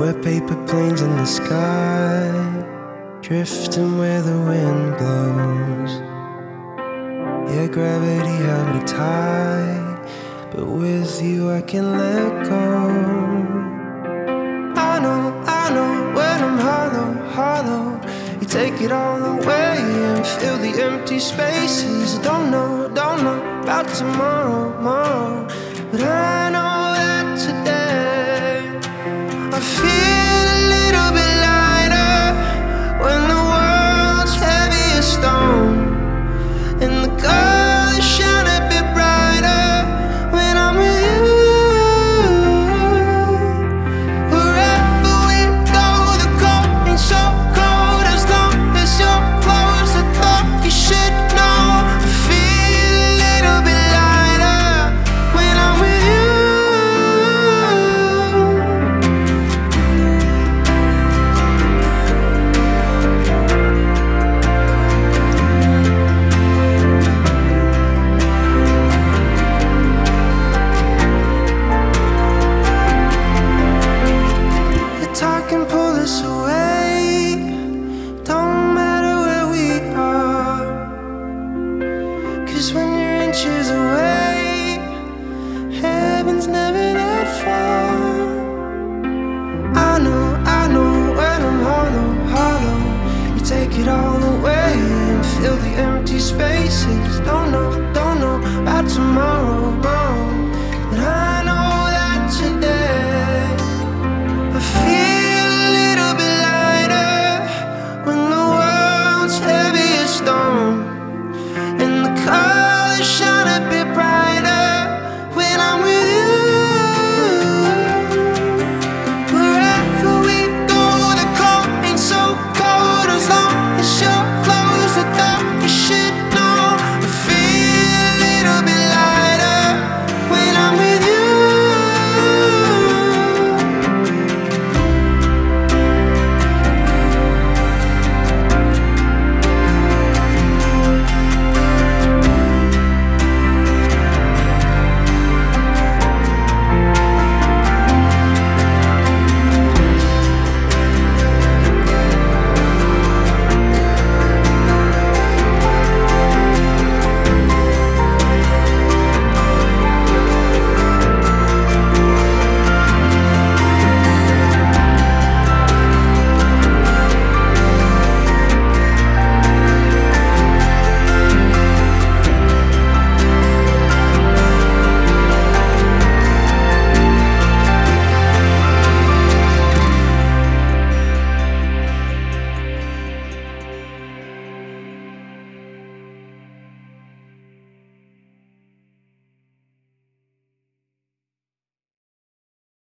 We're paper planes in the sky, drifting where the wind blows. Yeah, gravity held me tight, but with you I can let go. I know, when I'm hollow, you take it all away and fill the empty spaces. Don't know about tomorrow, but I know that today I feel a little bit lighter when the world's heavy as stone, and the colors shine a bit brighter when I'm with you. Wherever we go, the cold ain't so cold as long as you're close. I thought you should know I feel a little bit lighter when I'm with you. Talk and pull us away, don't matter where we are, 'cause when you're inches away, heaven's never that far. I know, when I'm hollow, you take it all away.